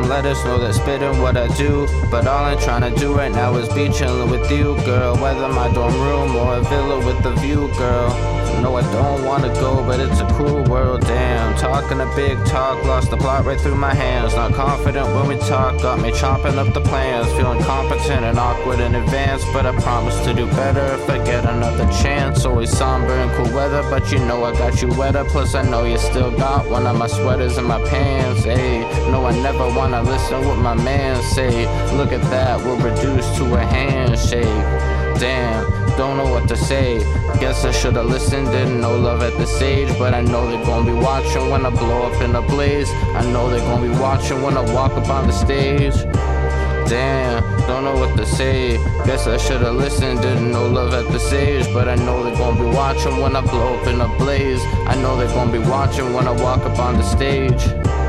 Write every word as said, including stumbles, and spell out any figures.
let us know that spitting what I do. But all I'm trying to do right now is be chillin' with you, girl. Whether my dorm room or a villa with the view, girl. No, I don't wanna go, but it's a cruel world, damn. Talking a big talk, lost the plot right through my hands. Not confident when we talk, got me chopping up the plans. Feeling competent and awkward in advance, but I promise to do better if I get another chance. Always somber and cool weather, but you know I got you wetter. Plus I know you still got one of my sweaters in my pants, ayy. No, I never wanna listen what my man say. Look at that, we're reduced to a handshake. Damn, don't know what to say. Guess I should've listened, didn't know love at this age. But I know they're gonna be watching when I blow up in a blaze. I know they're gonna be watching when I walk up on the stage. Damn, don't know what to say. Guess I should've listened, didn't know love at this age. But I know they're gonna be watching when I blow up in a blaze. I know they're gonna be watching when I walk up on the stage.